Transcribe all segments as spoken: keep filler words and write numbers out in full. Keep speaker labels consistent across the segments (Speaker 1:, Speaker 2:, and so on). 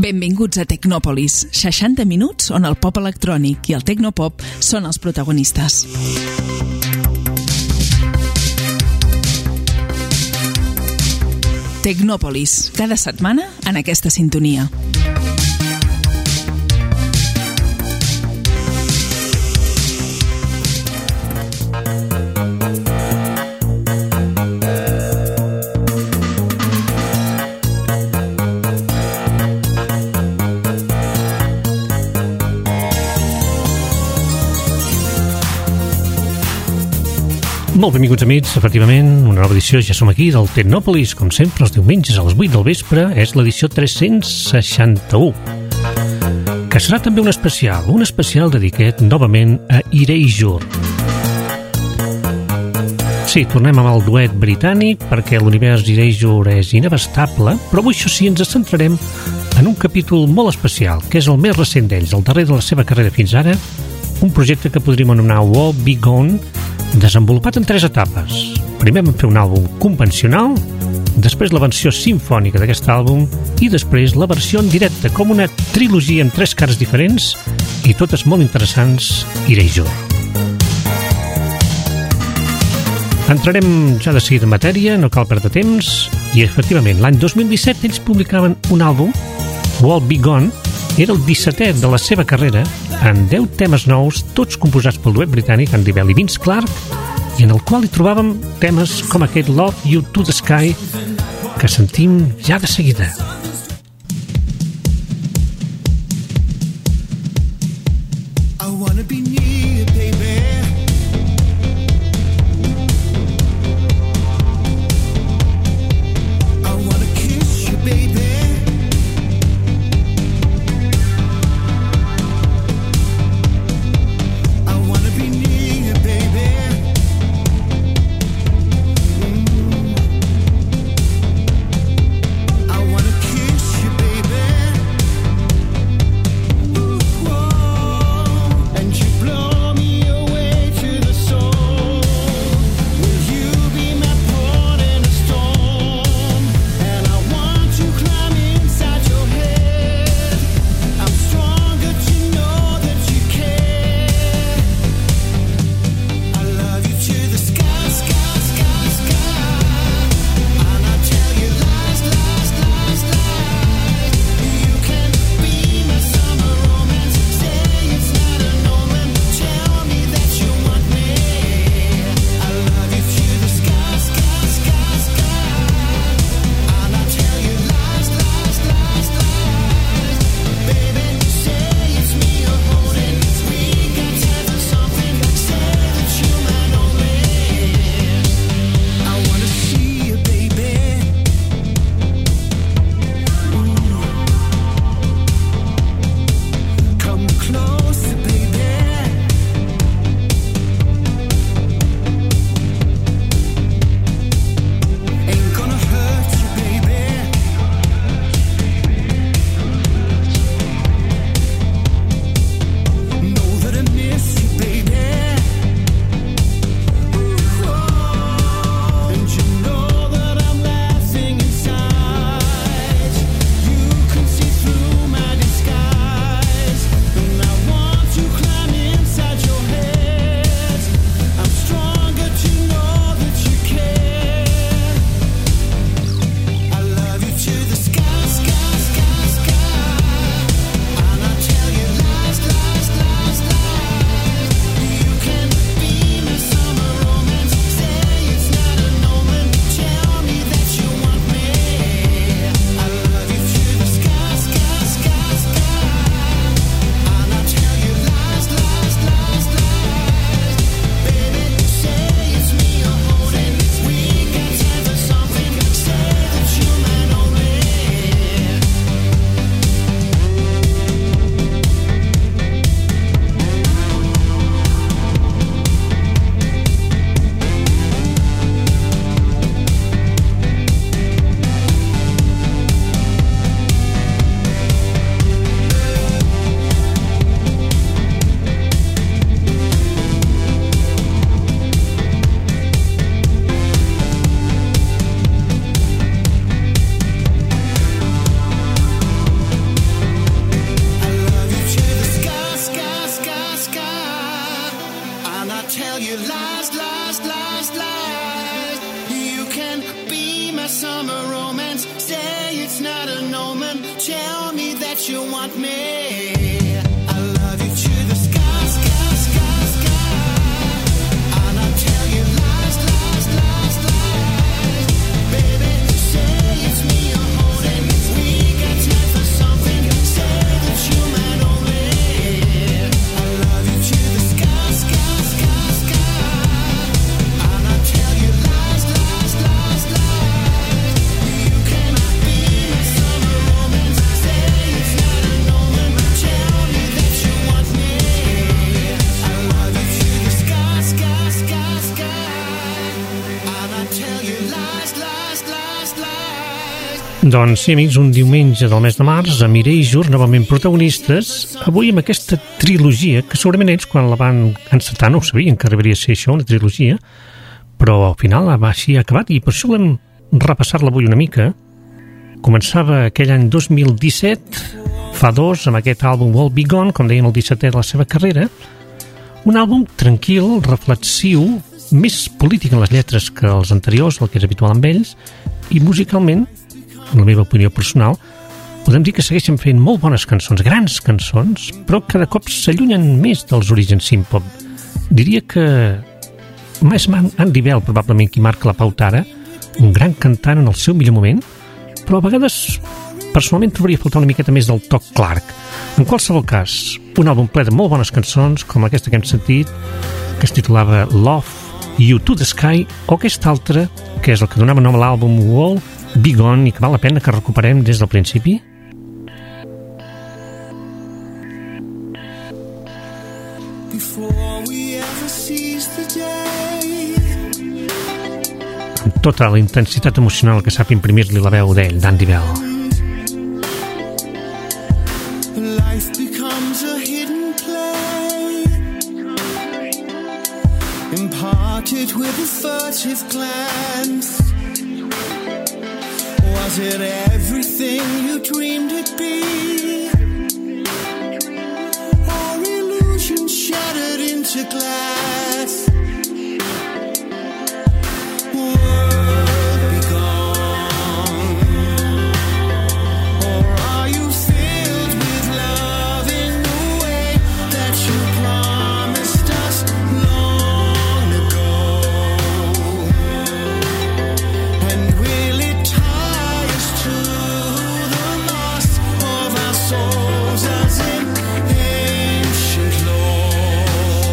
Speaker 1: Benvinguts a Tecnòpolis, seixanta minuts on el pop electrònic i el tecnopop són els protagonistes. Tecnòpolis, cada setmana en aquesta sintonia.
Speaker 2: Molt benvinguts, amics. Efectivament, una nova edició, ja som aquí, del Tecnòpolis, com sempre, els diumenges a les vuit del vespre. És l'edició tres-cents seixanta-u, que serà també un especial, un especial dedicat novament a Erasure. Sí, tornem amb el duet britànic, perquè l'univers Erasure és inabastable, però avui, això sí, ens centrarem en un capítol molt especial, que és el més recent d'ells, el darrer de la seva carrera fins ara, un projecte que podríem anomenar Woe Begone, desenvolupat en tres etapes. Primer vam fer un àlbum convencional, després la versió simfònica d'aquest àlbum i després la versió en directe, com una trilogia amb tres cares diferents i totes molt interessants, Erasure. Entrarem ja de seguida en matèria, no cal perdre temps, i efectivament l'any dos mil disset ells publicaven un àlbum, Woe Begone, era el dissetè de la seva carrera, amb deu temes nous, tots composats pel duet britànic Andy Bell i Vince Clarke, i en el qual hi trobàvem temes com aquest Love You to the Sky, que sentim ja de seguida.
Speaker 3: I wanna be near, baby. I wanna kiss you, baby. I wanna that you want me. I love you to the sky, sky, sky, sky. And I'll tell you lies, lies, lies, lies. Baby, say it's me you're holding. We got time for something. Say that you might only. I love you to the sky, sky, sky, sky. And I'll tell you lies, lies, lies, lies. You cannot be my summer romance. Say it's not an omen. Tell me that you want me. I love you to the sky, sky, sky, sky. And I'll tell you lies, lies, lies, lies.
Speaker 2: Doncs sí, amics, un diumenge del mes de març, amb Erasure, novament protagonistes, avui amb aquesta trilogia, que segurament ells, quan la van encetar, no ho sabien que arribaria a ser això, una trilogia, però al final va així acabat, i per això volem repassar-la avui una mica. Començava aquell any dos mil disset, fa dos, amb aquest àlbum All Be Gone, com dèiem, el dissetè de la seva carrera, un àlbum tranquil, reflexiu, més polític en les lletres que els anteriors, el que és habitual amb ells, i musicalment, en la meva opinió personal, podem dir que segueixen fent molt bones cançons, grans cançons, però cada cop s'allunyen més dels orígens synth-pop. Diria que més Andy Bell, probablement, qui marca la pauta ara, un gran cantant en el seu millor moment, però a vegades, personalment, trobaria faltar una miqueta més del toc Clark. En qualsevol cas, un àlbum ple de molt bones cançons, com aquesta que hem sentit, que es titulava Love You to the Sky, o aquesta altra, que és el que donava nom a l'àlbum All Be Gone, i que val la pena que recuperem des del principi.
Speaker 3: Before we ever seize the day,
Speaker 2: Amb tota la intensitat emocional que sap imprimir-li la veu d'ell, d'Andy Bell.
Speaker 3: life becomes a hidden play, imparted with a furtive glance. Was it everything you dreamed it'd be, or illusion shattered into glass? World be gone, or are you filled with love in the way that you promised us long ago? And will it tie us to the loss of our souls as in ancient lore?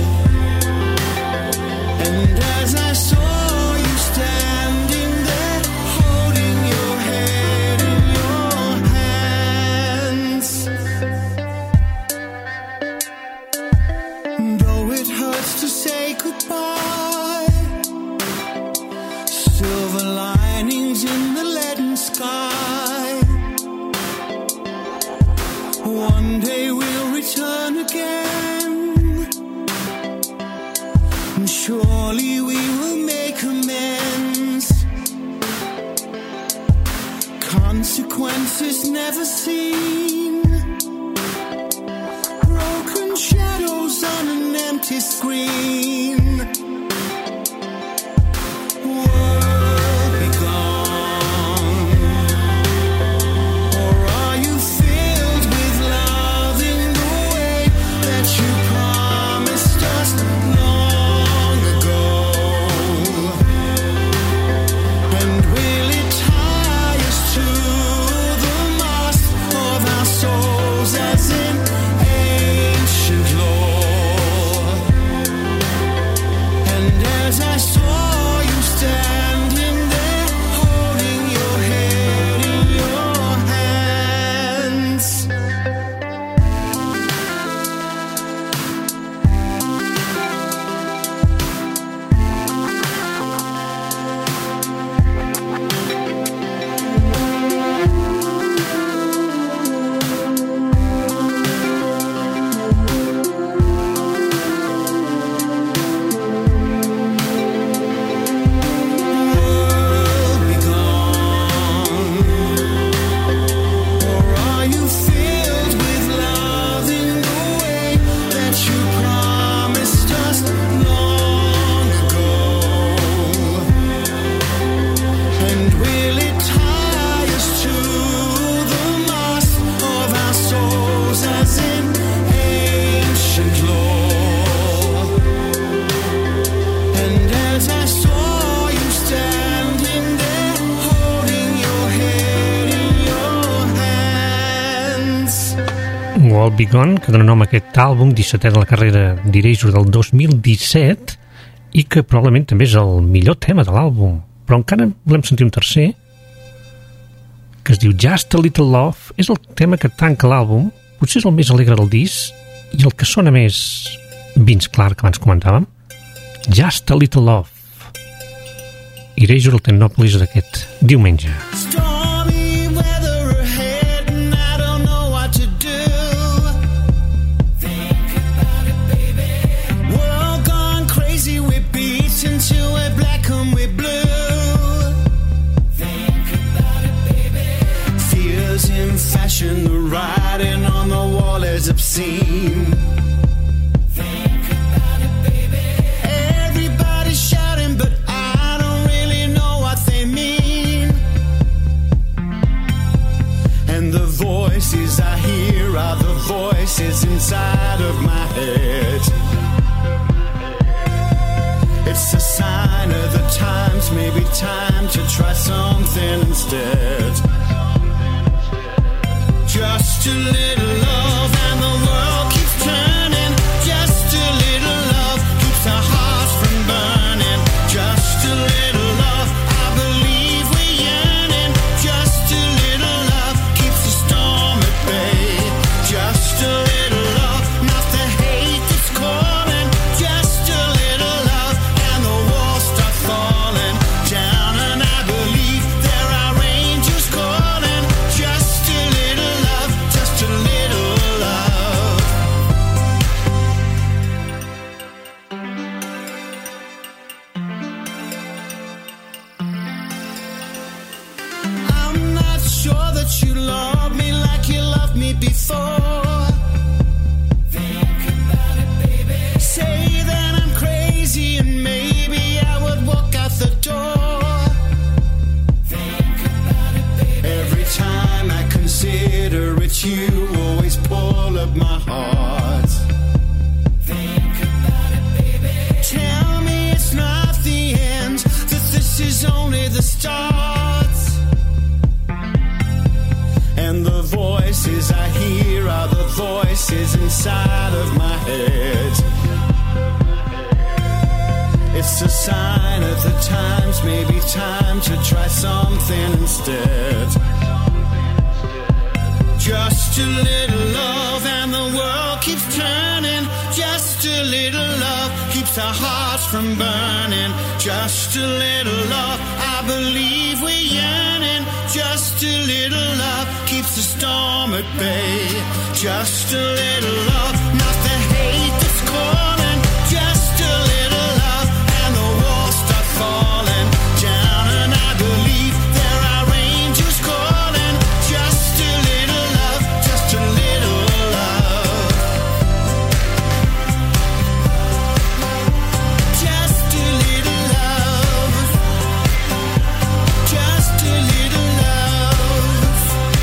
Speaker 3: And as I saw you standing there, holding your head in your hands, though it hurts to say goodbye, silver linings in the leaden sky. One day we'll return again, and surely we will make amends. Consequences never seen, broken shadows on an empty screen. World be gone, or are you filled with love in the way that you promised us long ago? And will it tie us to the mast of our souls as in ancient lore?
Speaker 2: World Be Gone, que dona nom a aquest àlbum, dissetè de la carrera d'Erasure del dos mil disset, i que probablement també és el millor tema de l'àlbum. Però encara volem sentir un tercer, que es diu Just a Little Love. És el tema que tanca l'àlbum, potser és el més alegre del disc, i el que sona més Vince Clarke, que abans comentàvem. Just a Little Love. Erasure al Technopolis d'aquest diumenge.
Speaker 3: Stormy weather ahead and I don't know what to do. Think about it, baby. World gone crazy, we're beaten to we're black and we're blue. Think about it, baby. Fears in fashion, the writing on the wall is obscene. Think about it, baby. Everybody's shouting, but I don't really know what they mean. And the voices I hear are the voices inside of my head. It's a sign of the times, maybe time to try something instead. Just a little love and the world keeps turning. Just a little love keeps our hearts from burning. Just a little love, I believe we're yearning. Just a little love keeps the storm at bay. Just a little love, not the hate that's calling. Just a little love and the walls start falling down. And I believe there are angels calling. Just a little love, just a little love. I'm not sure that you love me like you loved me before. Think about it, baby. Say that I'm crazy and maybe I would walk out the door. Think about it, baby. Every time I consider it, you always pull up my heart. Think about it, baby. Tell me it's not the end, that this is only the start. And the voices I hear are the voices inside of my head. It's a sign of the times, maybe time to try something instead. Just a little love and the world keeps turning. Just a little love keeps our hearts from burning. Just a little love, I believe we're yearning. Just a little love keeps the storm at bay. Just a little love, not the hate that's calling. Just a little love and the walls start falling down. And I believe there are angels calling. Just a little love, just a little love. Just a little love. Just a little love.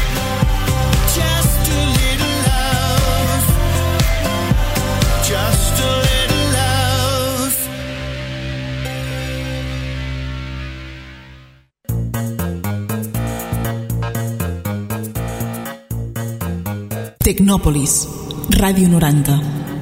Speaker 3: Just a little love. Just a little love.
Speaker 1: Tecnòpolis, Ràdio noranta.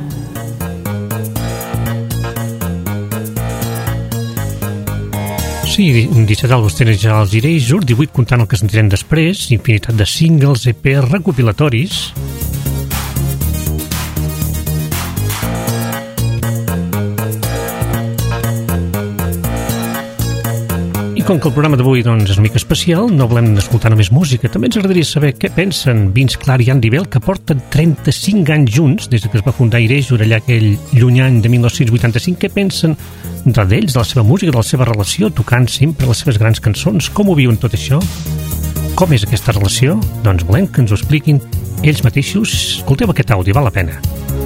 Speaker 2: Sí, disset àlbums tenen ja els Erasure, divuit comptant el que sentirem després, infinitat de singles, E P, recopilatoris. I com que el programa d'avui doncs, és una mica especial, no volem escoltar només música, també ens agradaria saber què pensen Vince Clarke i Andy Bell, que porten trenta-cinc anys junts, des que es va fundar Erasure allà aquell lluny any de mil nou-cents vuitanta-cinc, què pensen d'ells, de la seva música, de la seva relació, tocant sempre les seves grans cançons, com ho viuen tot això? Com és aquesta relació? Doncs volem que ens ho expliquin ells mateixos. Escolteu aquest àudio, val la pena.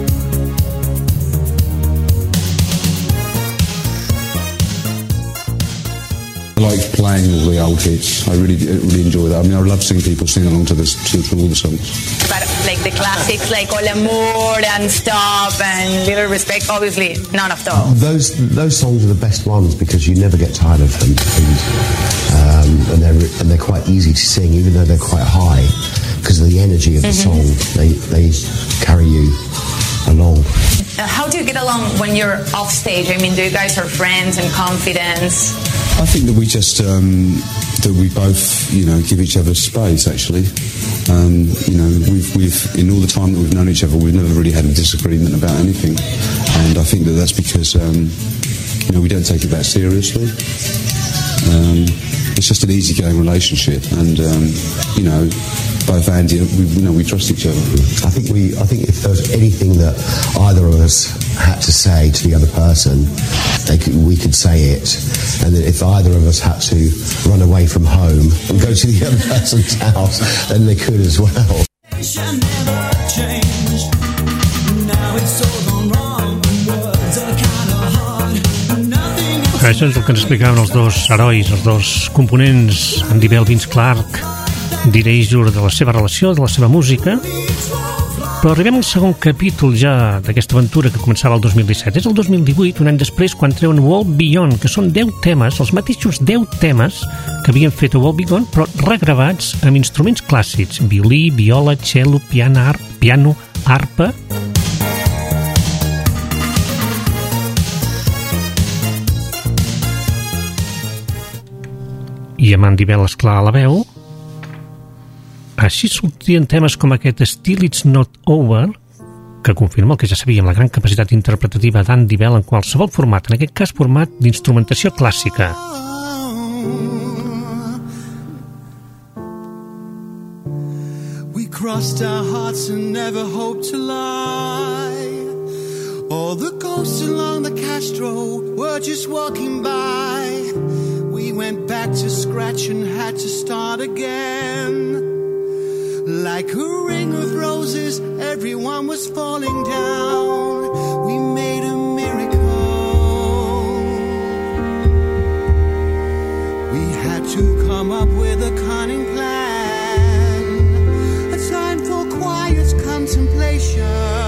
Speaker 4: I like playing all the old hits. I really, really enjoy that. I mean, I love seeing people sing along to this, to, to all the songs.
Speaker 5: But like the classics, like All Amour and Stop and Little Respect, obviously none of those.
Speaker 6: Those those songs are the best ones because you never get tired of them, and um, and they're and they're quite easy to sing, even though they're quite high. because of the energy of the song. They they carry you along.
Speaker 5: Uh, how do you get along when you're off stage? I mean, do you guys are friends and confidants?
Speaker 4: I think that we just um, that we both, you know, give each other space. Actually, um, you know, we've we've in all the time that we've known each other, we've never really had a disagreement about anything, and I think that that's because um, you know we don't take it that seriously. Um, it's just an easygoing relationship, and um, you know, both Andy, we, you know, we trust each other.
Speaker 6: I think we. I think if there was anything that either of us had to say to the other person, they could, we could say it, and that if either of us had to run away from home and go to the other person's house, then they could as well.
Speaker 2: Això és el que ens explicaven els dos herois, els dos components, Andy Bell, Vince Clarke, Erasure, de la seva relació, de la seva música. Però arribem al segon capítol ja d'aquesta aventura que començava el dos mil disset. És el dos mil divuit, un any després, quan treuen World Beyond, que són deu temes, els mateixos deu temes que havien fet a World Beyond, però regravats amb instruments clàssics, violí, viola, cello, piano, arp, piano, arpa. I amb Andy Bell, esclar, a la veu. Així sortien temes com aquest Still It's Not Over, que confirma el que ja sabíem, la gran capacitat interpretativa d'Andy Bell en qualsevol format, en aquest cas format d'instrumentació clàssica.
Speaker 3: We crossed our hearts and never hoped to lie. All the ghosts along the Castro were just walking by. We went back to scratch and had to start again. Like a ring of roses, everyone was falling down. We made a miracle. We had to come up with a cunning plan, a time for quiet contemplation.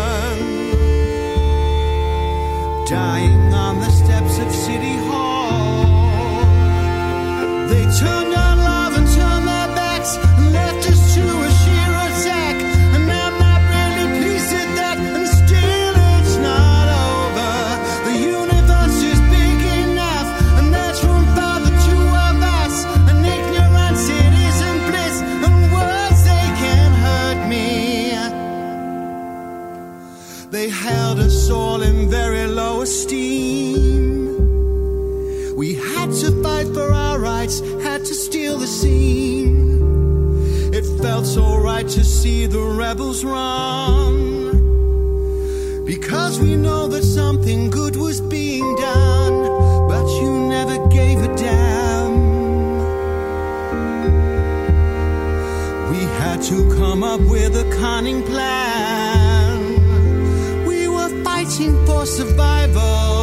Speaker 3: Dying on the steps of City Hall, they turned our love and turned their backs and left us to a sheer attack. And I'm not really pleased at that, and still it's not over. The universe is big enough, and there's room for the two of us. And ignorance, it isn't bliss, and words, they can hurt me. They held us all in very low esteem. We had to fight for our rights, had to steal the scene. It felt so right to see the rebels run, because we know that something good was being done, but you never gave a damn. We had to come up with a cunning plan. We were fighting for survival.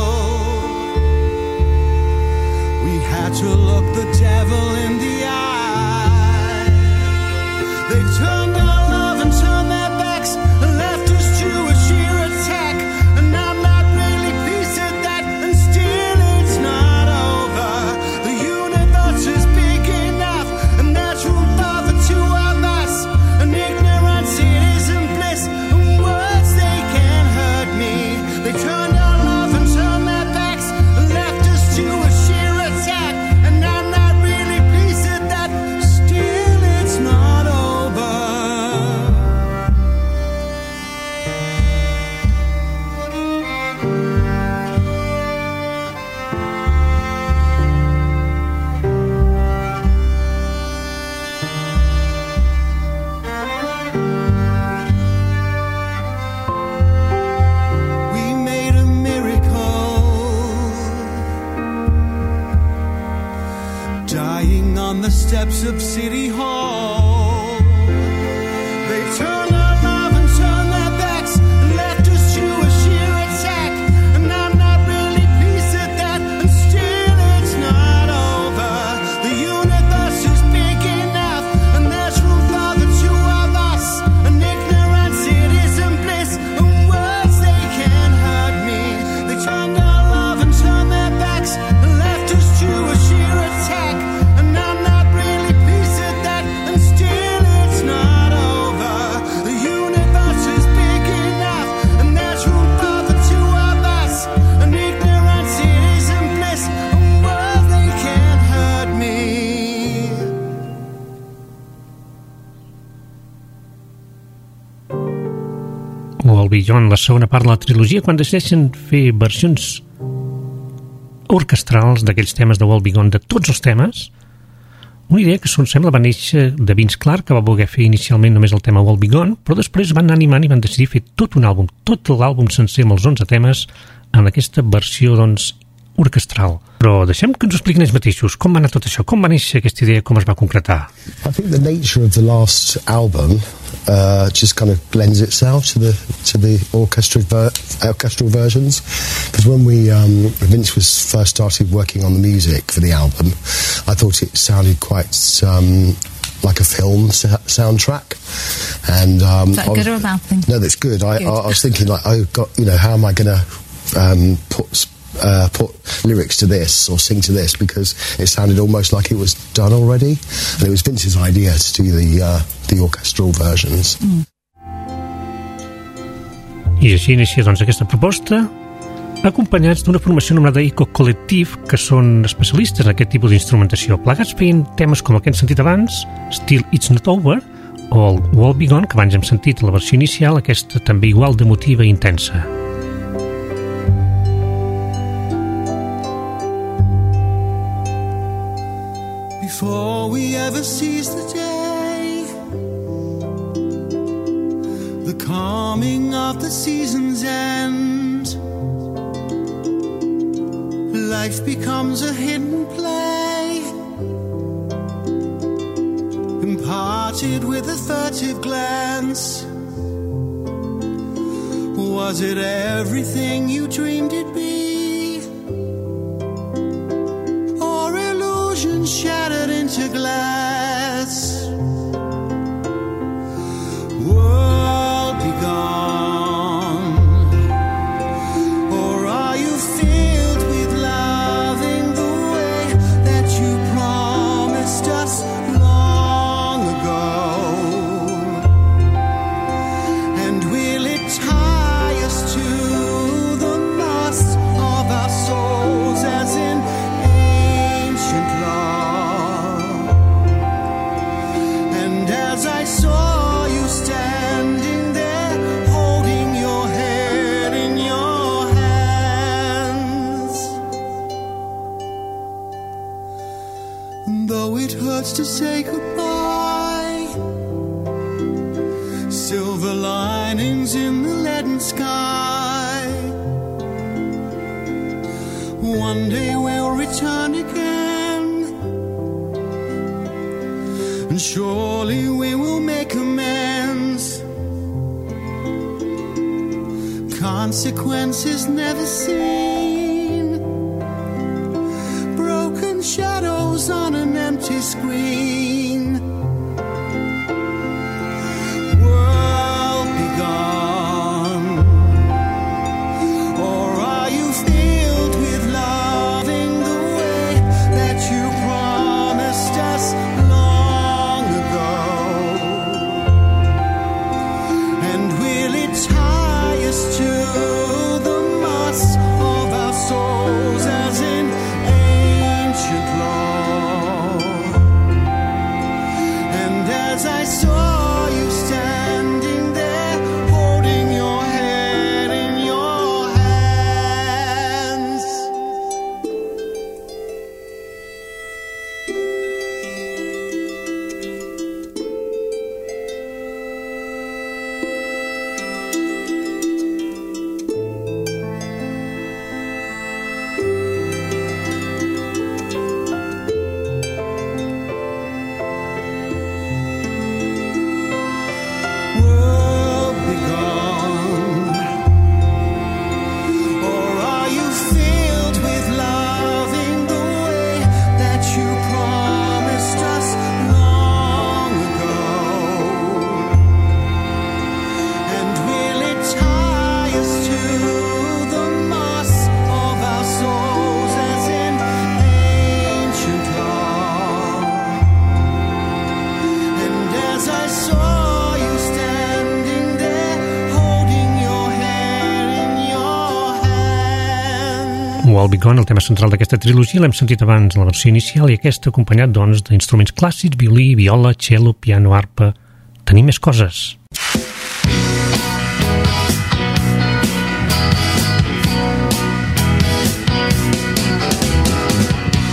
Speaker 3: Had to look the devil in the eye. They turned our love and turned their backs and left us to a sheer attack. And I'm not really pleased at that, and still it's not over. The universe is big enough, and there's room for the two of us. And ignorance, it isn't bliss, and words, they can hurt me. They turned our love and turned their backs and left us to a sheer attack. And I'm not really pleased at that, still it's not over. We made a miracle. Dying on the steps of City Hall, they turned our love and turned their backs and left us to a sheer attack. And I'm not really pleased at that, and still it's not over. The universe is big enough, and there's room for the two of us. And ignorance, it isn't bliss, and words, they can hurt me. They turned our love and turned their backs and left us to a sheer attack. And I'm not really pleased at that, and still it's not over.
Speaker 2: Beyond, la segona part de la trilogia, quan decideixen fer versions orquestrals d'aquells temes de World Beyond, de tots els temes. Una idea que, segons sembla, va néixer de Vince Clarke, que va voler fer inicialment només el tema World Beyond, però després van anar animant i van decidir fer tot un àlbum, tot l'àlbum sencer amb els onze temes, en aquesta versió, doncs, orquestral. Però deixem que ens ho expliquin ells mateixos. Com va anar tot això? Com va néixer aquesta idea? Com es va concretar?
Speaker 6: I think the nature of the last album uh, just kind of lends itself to the to the orchestral ver- orchestral versions. Because when we um, Vince was first started working on the music for the album, I thought it sounded quite um, like a film sa- soundtrack. And um,
Speaker 7: Is that
Speaker 6: I was-
Speaker 7: good or a bad thing?
Speaker 6: No, that's good. I,
Speaker 7: Good.
Speaker 6: I, I was thinking like, oh God, you know, how am I going to um, put uh, put lyrics to this or sing to this, because it sounded almost like it was done already, and it was Vince's idea to do the uh, the orchestral versions.
Speaker 7: Mm.
Speaker 2: I així inicia, doncs, aquesta proposta, acompanyats d'una formació anomenada Eco Collective, que són especialistes en aquest tipus d'instrumentació. Plegats feien temes com el que hem sentit abans, Still It's Not Over, o el World Beyond, que abans hem sentit la versió inicial, aquesta també igual d'emotiva i intensa.
Speaker 3: Before we ever seize the day, the calming of the seasons end, life becomes a hidden play, imparted with a furtive glance. Was it everything you dreamed it'd be, or illusion shattered into glass? World be gone, or are you filled with loving the way that you promised us long ago? And will it tie us to the mast of our souls as in ancient law? And as I saw you standing there, holding your head in your hands, and though it hurts to say goodbye, silver linings in the leaden sky, one day we'll return again, and surely we will make amends. Consequences never seen, broken shadows on an empty screen. World be gone, or are you filled with loving the way that you promised us long ago? And will it tie us to the mast of our souls as in ancient law? And as I saw you standing there, holding your head in your hands, world be gone, or are you filled with loving the way that you promised us long ago? And will it tie us to the mast of our souls as in ancient law? And as I saw you standing there, holding your head in your hands.
Speaker 2: World Beyond, el tema central d'aquesta trilogia, l'hem sentit abans en la versió inicial, i aquesta acompanyat, doncs, d'instruments clàssics, violí, viola, cello, piano, arpa... Tenim més coses.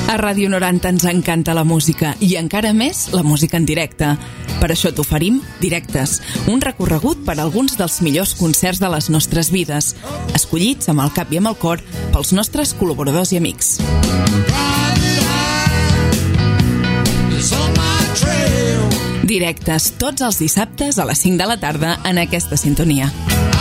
Speaker 1: A Ràdio noranta ens encanta la música i encara més la música en directe. Per això t'oferim Directes, un recorregut per alguns dels millors concerts de les nostres vides, escollits amb el cap i amb el cor pels nostres col·laboradors i amics. Directes tots els dissabtes a les cinc de la tarda en aquesta sintonia.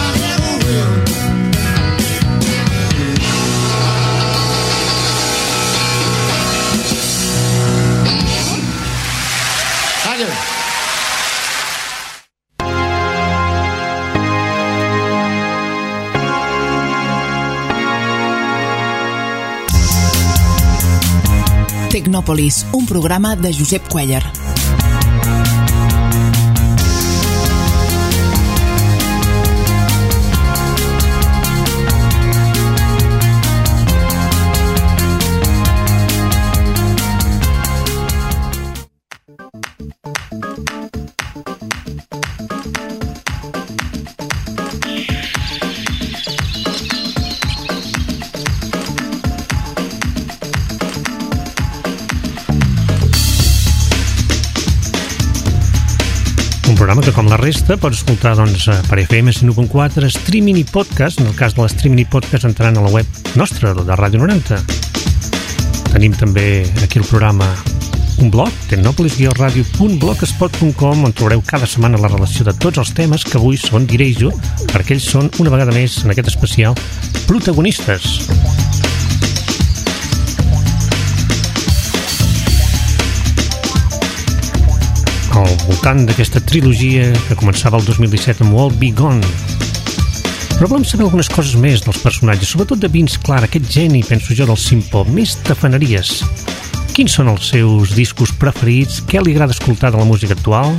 Speaker 1: Tecnòpolis, un programa de Josep Cuéllar.
Speaker 2: Programa que, com la resta, pots escoltar doncs, per F M cent u punt quatre, streaming i podcast. En el cas de l'streaming i podcast entraran a la web nostra, de Ràdio noranta. Tenim també aquí el programa un blog, tecnopolis guió radio punt blogspot punt com, on trobareu cada setmana la relació de tots els temes que avui són, diré jo, perquè ells són, una vegada més, en aquest especial, protagonistes. Al voltant d'aquesta trilogia que començava el dos mil disset amb All Be Gone. Però volem saber algunes coses més dels personatges, sobretot de Vince Clarke, aquest geni, penso jo, del synth-pop, més tafaneries. Quins són els seus discos preferits? Què li agrada escoltar de la música actual?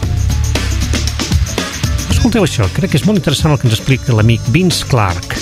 Speaker 2: Escolteu això, crec que és molt interessant el que ens explica l'amic Vince Clarke.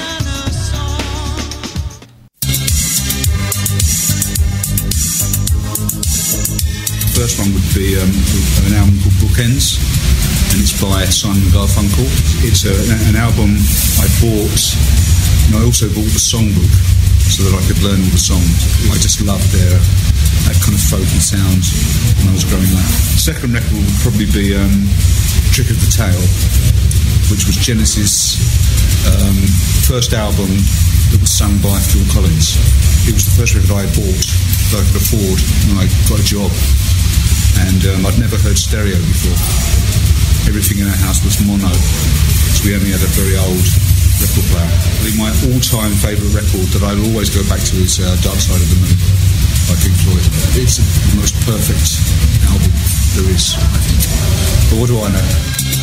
Speaker 4: First one would be um, an album called Bookends, and it's by Simon Garfunkel. It's a, an album I bought, and I also bought the songbook so that I could learn all the songs. I just loved their that kind of folky sound when I was growing up. The second record would probably be um, Trick of the Tail, which was Genesis' um, first album that was sung by Phil Collins. It was the first record I bought that I could afford when I got a job. And um, I'd never heard stereo before. Everything in our house was mono, so we only had a very old record player. I think my all-time favourite record that I'll always go back to is uh, Dark Side of the Moon by Pink Floyd. It's the most perfect album there is, I think. But what do I know?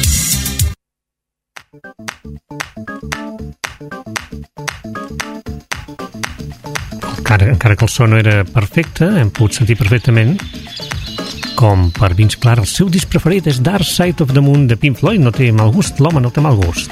Speaker 2: Encara, encara que el so no era perfecte, hem pogut sentir perfectament com per Vince Clarke, el seu disc preferit és Dark Side of the Moon de Pink Floyd. No té mal gust, l'home no té mal gust.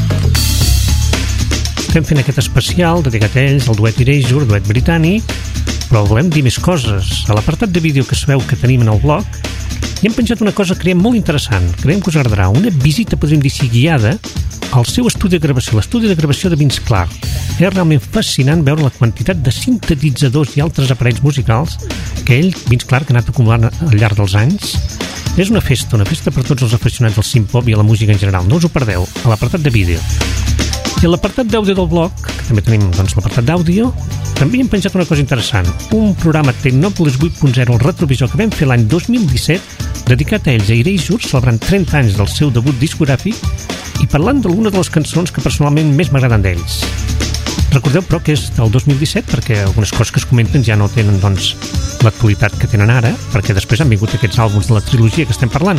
Speaker 2: Estem fent aquest especial dedicat a ells, el duet Erasure, duet britànic, però volem dir més coses. A l'apartat de vídeo que sabeu que tenim en el blog, hi hem penjat una cosa que creiem molt interessant, creiem que us agradarà, una visita, podríem dir, guiada al seu estudi de gravació, l'estudi de gravació de Vince Clarke. És realment fascinant veure la quantitat de sintetitzadors i altres aparells musicals que ell, Vince Clarke, ha anat acumulant al llarg dels anys. És una festa, una festa per tots els aficionats del synth-pop i a la música en general. No us ho perdeu, a l'apartat de vídeo. I a l'apartat d'àudio del blog, que també tenim doncs, l'apartat d'àudio, també hem penjat una cosa interessant. Un programa Tecnòpolis vuit punt zero, el retrovisor, que vam fer l'any dos mil disset, dedicat a ells, a Erasure, celebrant trenta anys del seu debut discogràfic i parlant d'algunes de les cançons que personalment més m'agraden d'ells. Recordeu, però, que és del dos mil disset, perquè algunes coses que es comenten ja no tenen, doncs, l'actualitat que tenen ara, perquè després han vingut aquests àlbums de la trilogia que estem parlant.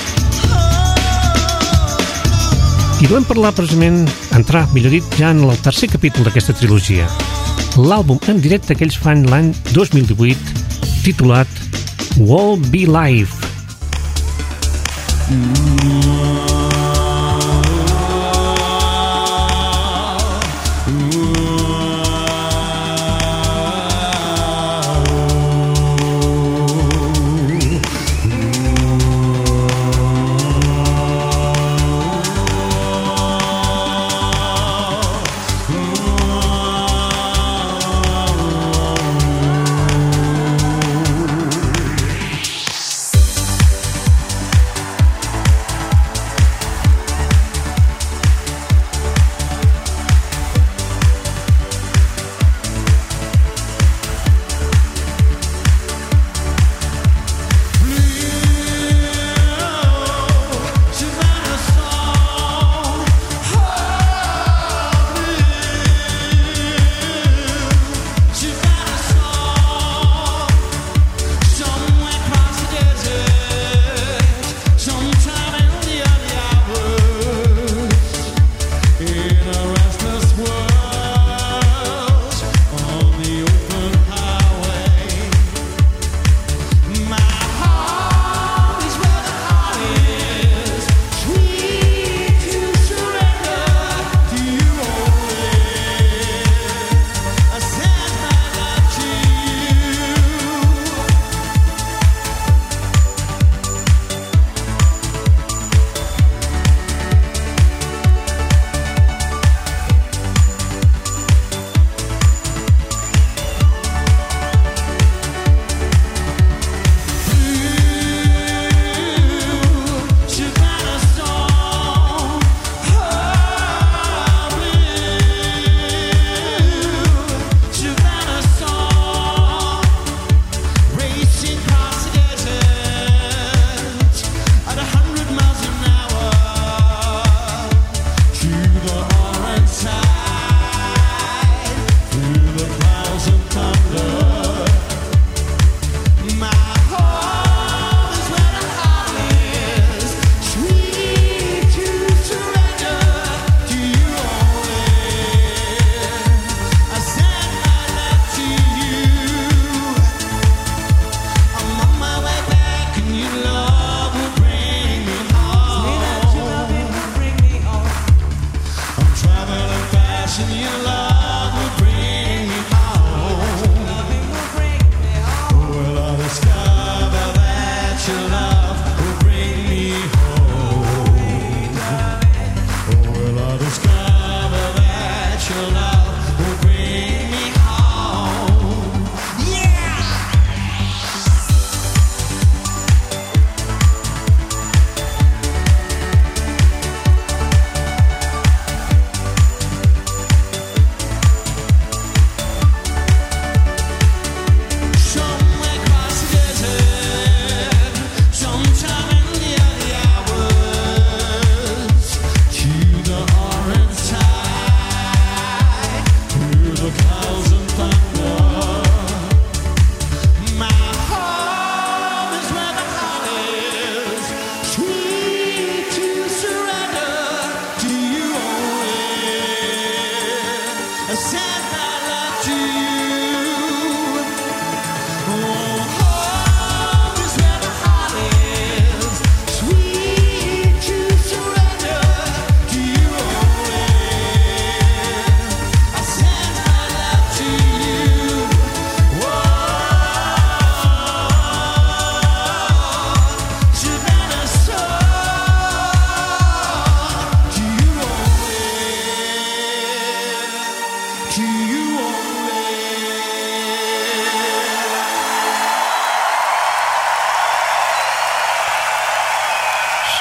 Speaker 2: I volem parlar, precisament, entrar, millor dit, ja en el tercer capítol d'aquesta trilogia. L'àlbum en directe que ells fan l'any dos mil divuit, titulat Wall Be Live.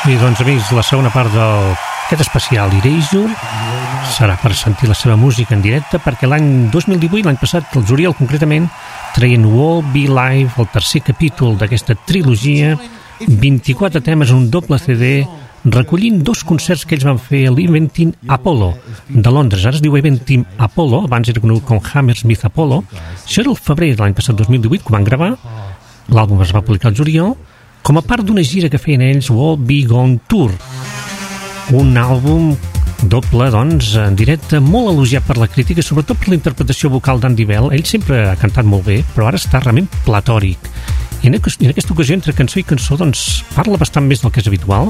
Speaker 2: I doncs, amics, la segona part d'aquest especial Erasure serà per sentir la seva música en directe, perquè l'any dos mil divuit, l'any passat, el juliol concretament, treien Wall Be Live, el tercer capítol d'aquesta trilogia, vint-i-quatre temes en un doble C D, recollint dos concerts que ells van fer a l'Eventim Apollo de Londres. Ara es diu Eventim Apollo, abans era conegut com Hammersmith Apollo. Això era el febrer de l'any passat, dos mil divuit, que van gravar. L'àlbum es va publicar al juliol, com a part d'una gira que feien ells, Wall Be Gone Tour. Un àlbum doble, doncs, en directe, molt elogiat per la crítica, sobretot per la interpretació vocal d'Andy Bell. Ell sempre ha cantat molt bé, però ara està realment platòric. I en aquesta ocasió, entre cançó i cançó, doncs, parla bastant més del que és habitual.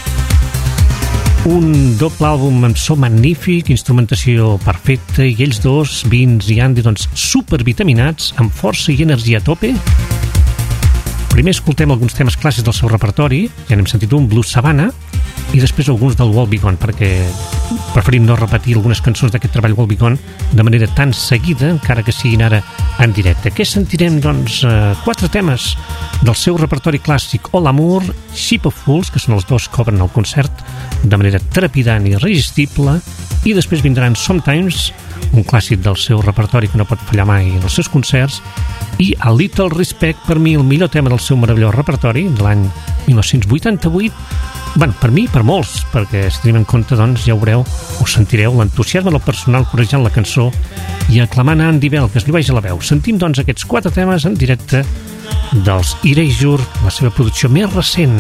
Speaker 2: Un doble àlbum amb so magnífic, instrumentació perfecta, i ells dos, Vince i Andy, doncs, supervitaminats, amb força i energia a tope. Primer escoltem alguns temes clàssics del seu repertori, ja n'hem sentit un, Blues Savannah, i després alguns del Wall Be Gone, perquè preferim no repetir algunes cançons d'aquest treball Wall Be Gone de manera tan seguida, encara que siguin ara en directe. Què sentirem? Doncs eh, quatre temes del seu repertori clàssic, All Amour, Ship of Fools, que són els dos que obren el concert de manera trepidant i irresistible, i després vindran Sometimes, un clàssic del seu repertori que no pot fallar mai en els seus concerts, i A Little Respect, per mi el millor tema del seu meravellós repertori de l'any mil nou-cents vuitanta-vuit. Bueno, per mi, per molts, perquè si tenim en compte, doncs, ja ho veureu, us sentireu l'entusiasme del personal corejant la cançó i aclamant a Andy Bell, que es li vagi a la veu. Sentim, doncs, aquests quatre temes en directe dels Erasure, la seva producció més recent.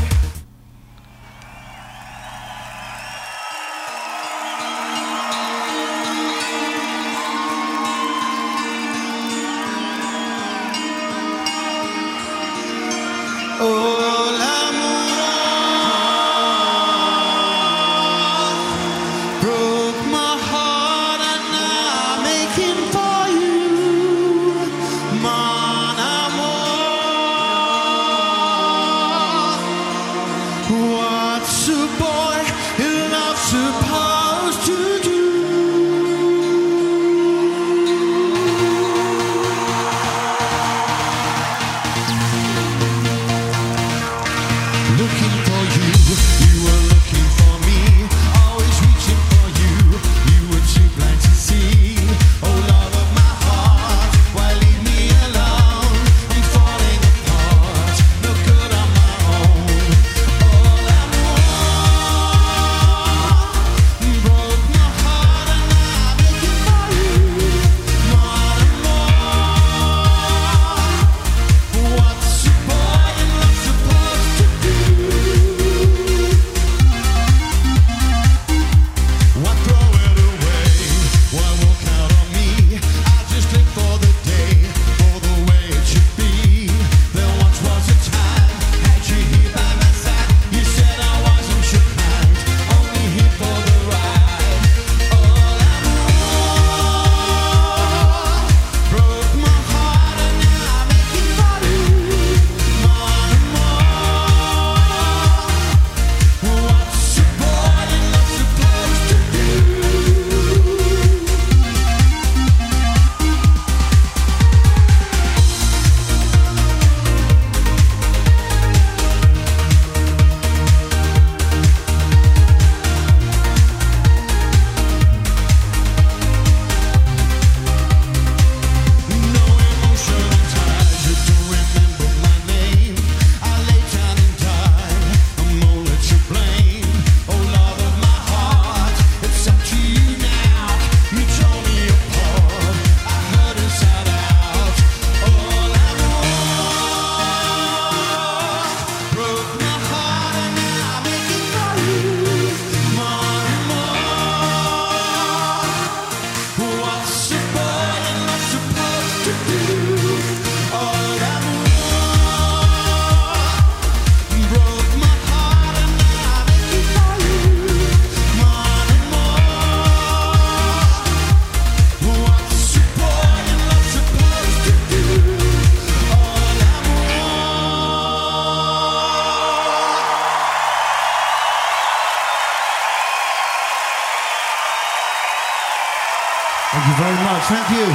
Speaker 3: Thank you very much. Thank you.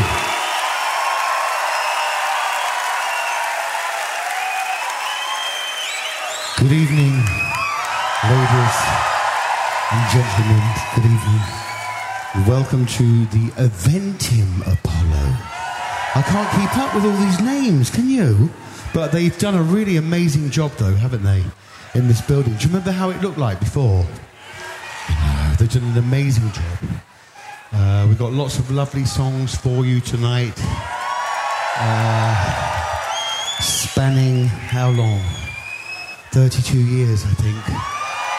Speaker 3: Good evening.
Speaker 7: Ladies and gentlemen, good evening. Welcome to the Eventim Apollo. I can't keep up with all these names, can you? But they've done a really amazing job, though, haven't they, in this building? Do you remember how it looked like before? No, they've done an amazing job. Uh, we've got lots of lovely songs for you tonight. Uh, spanning how long? thirty-two years, I think.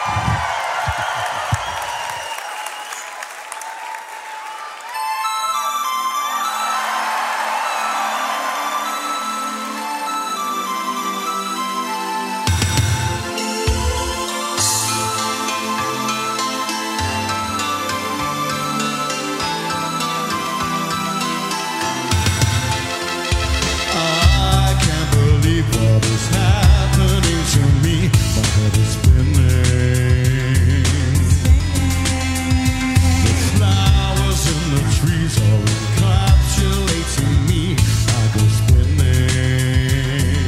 Speaker 3: I can't believe what is happening to me. My head is spinning. The flowers in the trees are encapsulating me. I go spinning.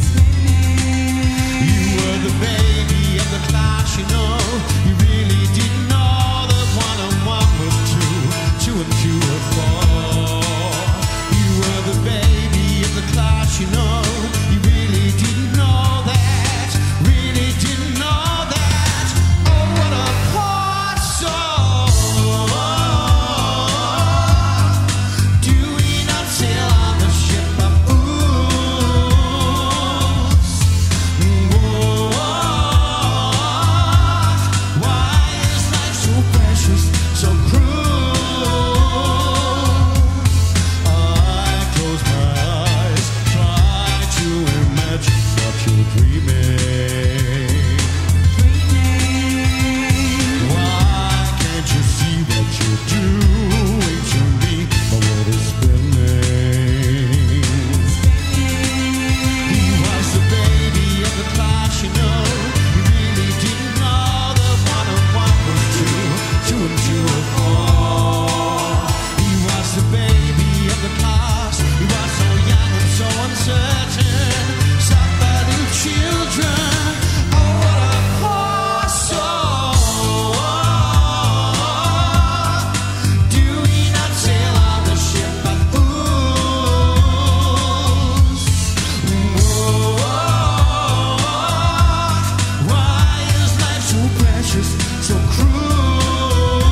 Speaker 3: You were the baby of the class, you know. You really didn't know that one and one was two, two and two were four. You were the baby of the class, you know. You really didn't know that. Really didn't know that. Oh, what a poor soul. Do we not sail on the ship of fools? Whoa. Why is life so precious, so cruel? I close my eyes, try to imagine what you're dreaming. Why can't you see what you're doing to me? My world is spinning. He was the baby of the class, you know. You really didn't know that one and one was two, two and two were four. He was the baby of the class. He was so young and so uncertain. Suffer little children. Oh, what a poor soul. Do we not sail on the ship of fools? Whoa. Why is life so precious, so cruel?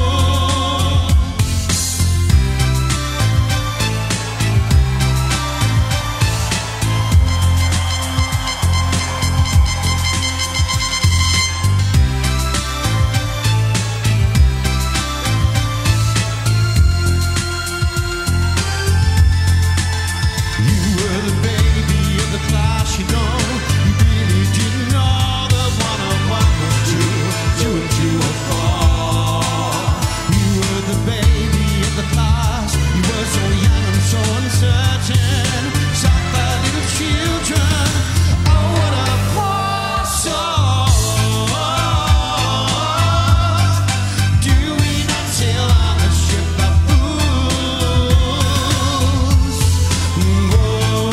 Speaker 3: You were the baby of the class, you know. You really didn't know that one and one was two, two and two were four. You were the baby of the class. You were so young and so uncertain. Suffer little children. Oh, what a poor soul. Do we not sail on the ship of fools? Whoa.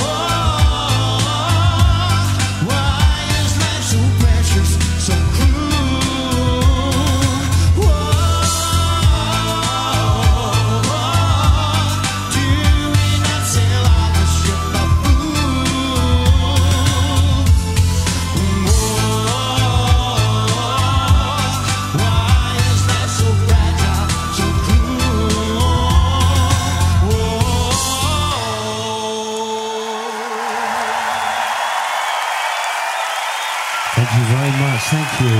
Speaker 3: Why is life so precious, so cruel? Whoa. Do we not sail on the ship of fools? Whoa. Why is life so fragile, so cruel? Whoa.
Speaker 7: Thank you very much, thank you.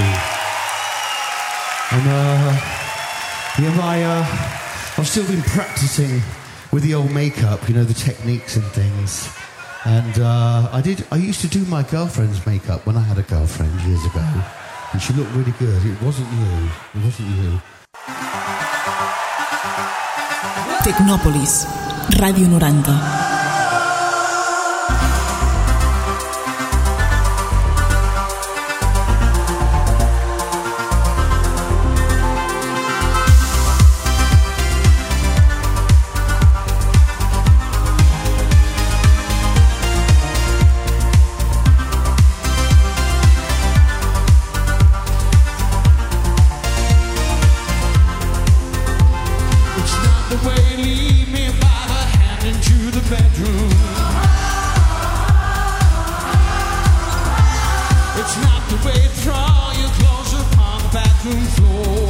Speaker 7: And, uh, yeah, I, uh, I've still been practicing with the old makeup, you know, the techniques and things. And, uh, I did, I used to do my girlfriend's makeup when I had a girlfriend years ago. And she looked really good. It wasn't you. It wasn't you.
Speaker 1: Tecnòpolis, Ràdio noranta.
Speaker 3: It's not the way to draw your clothes upon the bathroom floor.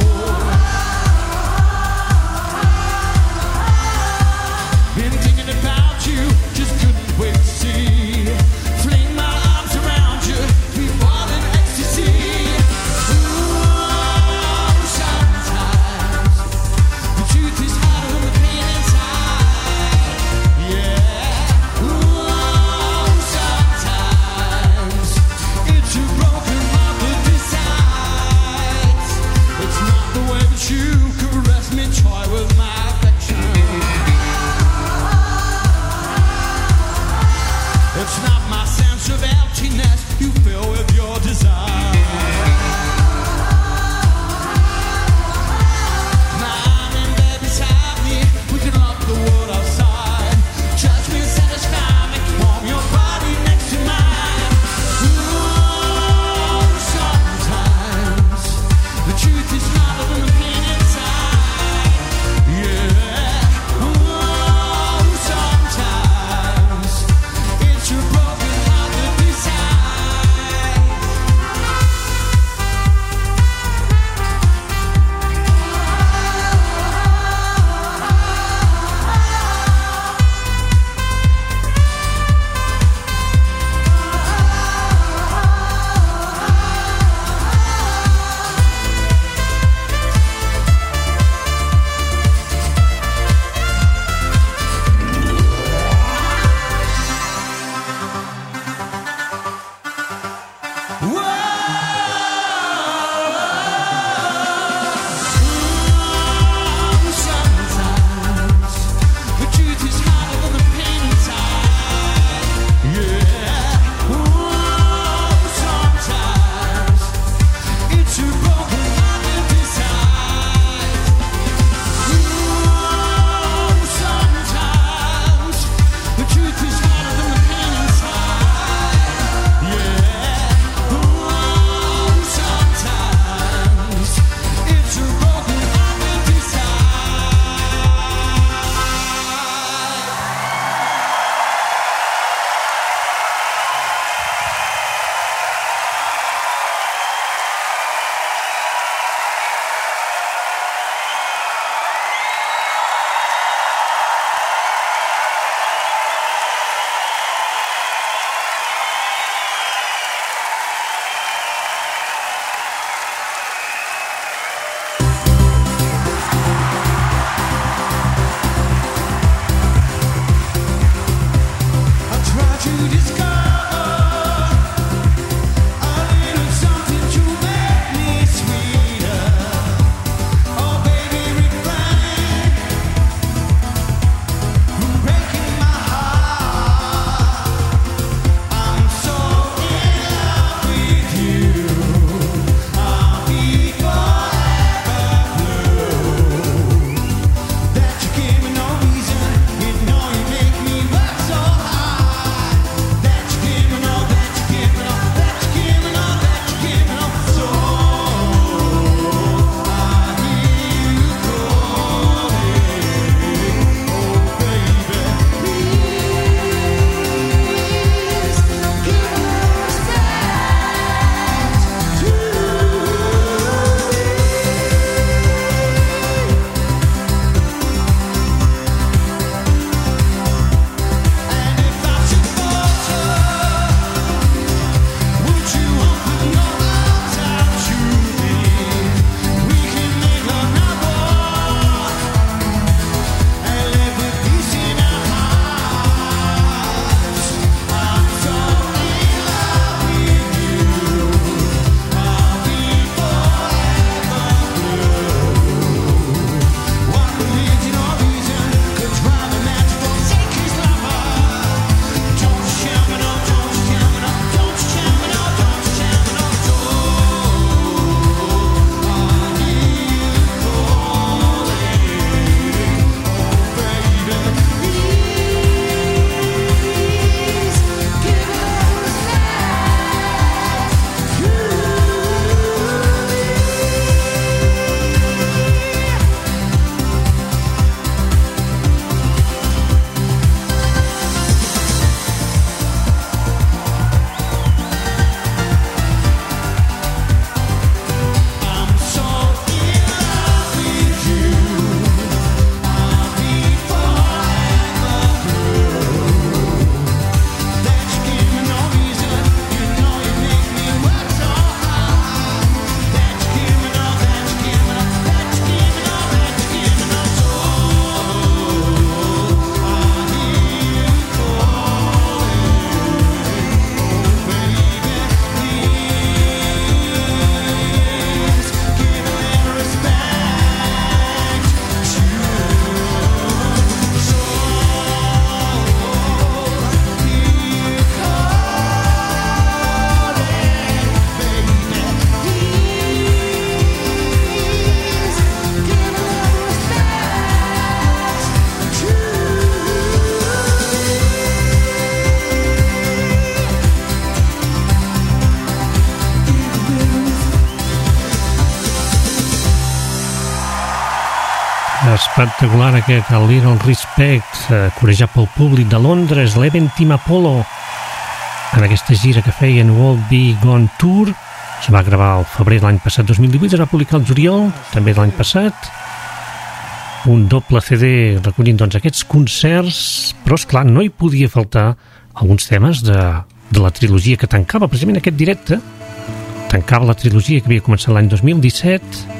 Speaker 3: Been thinking about you, just couldn't wait to see. Fling my arms around you, we fall in ecstasy. Ooh, sometimes the truth is harder than the pain inside. Yeah. Ooh, sometimes it's a broken
Speaker 2: espectacular aquest, el Little Respect, eh, corejat pel públic de Londres, l'Eventim Apollo, en aquesta gira que feien Won't Be Gone Tour. Es va gravar al febrer de l'any passat, dos mil divuit, es va publicar el juliol, també de l'any passat. Un doble C D recollint doncs, aquests concerts, però, esclar, no hi podia faltar alguns temes de, de la trilogia que tancava precisament aquest directe. Tancava la trilogia que havia començat l'any dos mil disset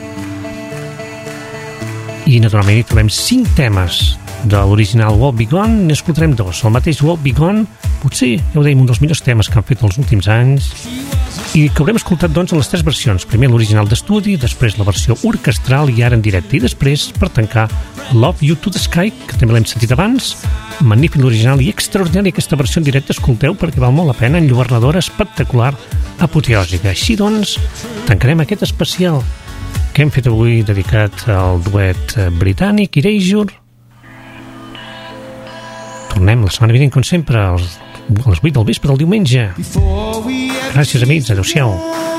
Speaker 2: i, naturalment, hi trobem cinc temes de l'original Won't Be Gone, n'escoltarem dos. El mateix Won't Be Gone, potser, ja ho dèiem, un dels millors temes que han fet els últims anys, i que haurem escoltat doncs en les tres versions. Primer l'original d'estudi, després la versió orquestral i ara en directe, i després, per tancar, Love You to the Sky, que també l'hem sentit abans. Magnífic l'original i extraordinari aquesta versió en directe, escolteu, perquè val molt la pena, enlluernadora, espectacular, apoteòsica. Així doncs, tancarem aquest especial que hem fet avui dedicat al duet britànic Erasure. Tornem la setmana vinent, com sempre, als a les vuit del vespre del diumenge. Gràcies, amics. Adéu-siau.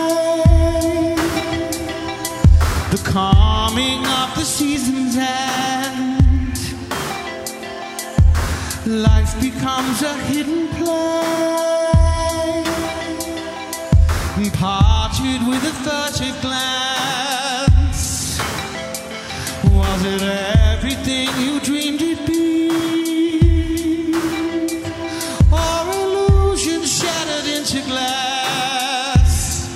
Speaker 3: The calming of the seasons end. Life becomes a hidden play, parted with a furtive glance. Was it everything you dreamed it'd be? To glass,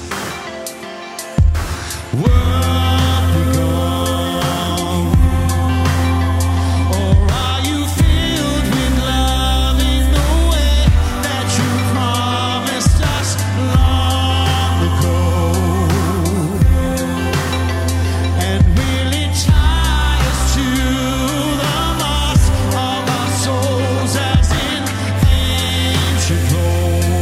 Speaker 3: won't be gone, or are you filled with love in the way that you promised us long ago? And will it tie us to the moss of our souls as in ancient gold?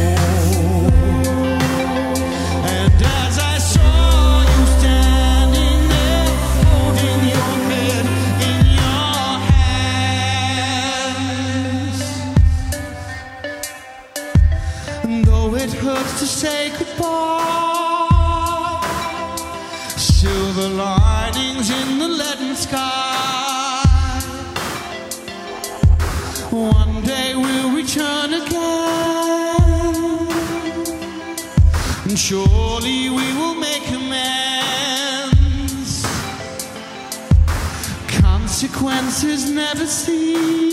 Speaker 3: To say goodbye, silver linings in the leaden sky. One day we'll return again, and surely we will make amends. Consequences never cease.